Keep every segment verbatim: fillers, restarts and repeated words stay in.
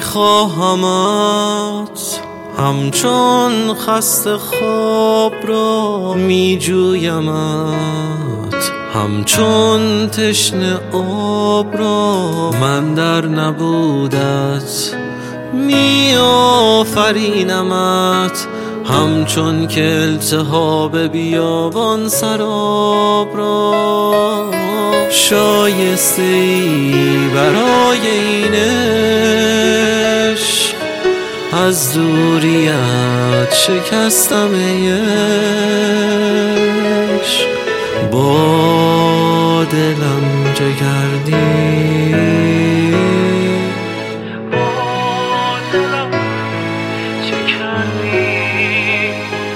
میخواهمت همچون خسته خواب را میجویمت، همچون تشنه آب را من در نبودت میآفرینمت، همچون که التهاب بیابان سراب را شایسته ای برای این عشق. از دوریت شکستم ای عشق، با دلم جگردی، با دلم جگردی.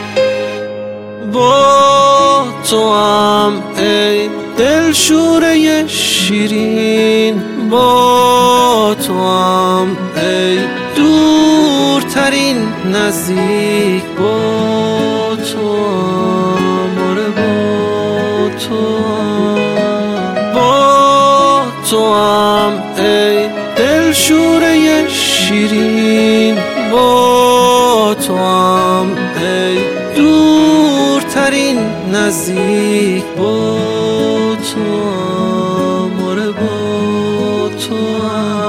با تو هم ای دل شوره شیرین، با تو هم ای دورترین نزدیک، با تو هم آره با تو هم، با تو هم ای دل شوره شیرین، با تو هم ای دورترین نزدیک، با تو هم آره با تو هم.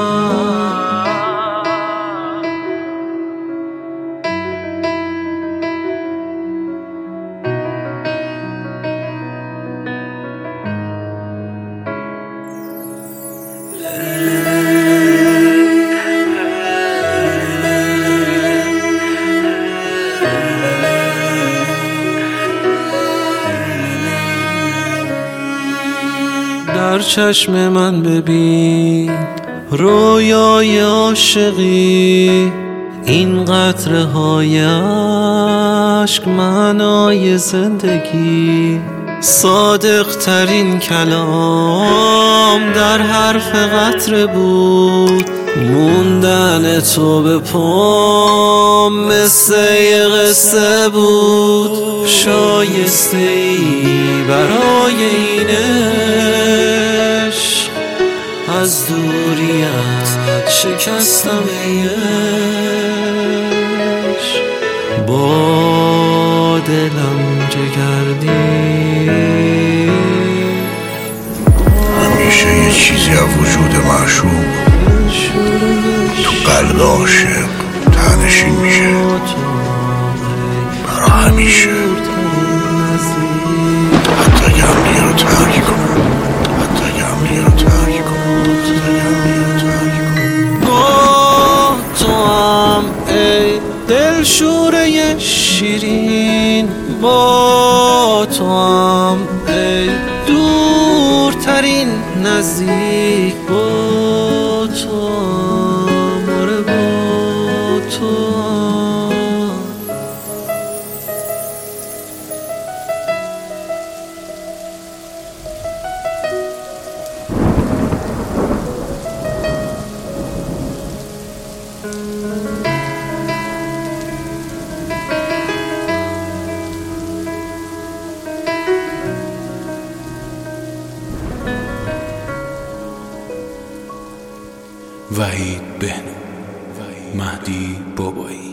در چشم من ببین رویای عاشقی، این قطره های عشق معنای زندگی. صادق ترین کلام در حرف قطره بود، موندن تو به پام مثل یه قصه بود. شایسته ای برای این عشق، از دوریت شکستم ای عشق، با دلم جگردی. همیشه یه چیزی از وجود معشوق تو قلب عاشق تنشین میشه برا همیشه، حتی اگه هم دیگه رو ترک کنم، حتی اگه هم دیگه رو ترک کنم، حتی اگه هم دیگه رو ترک کنم. با تو هم ای دل شوره شیرین، با تو هم ای دورترین نزدیک، با تو هم آره با تو هم. وحید بهنام، مهدی بابایی.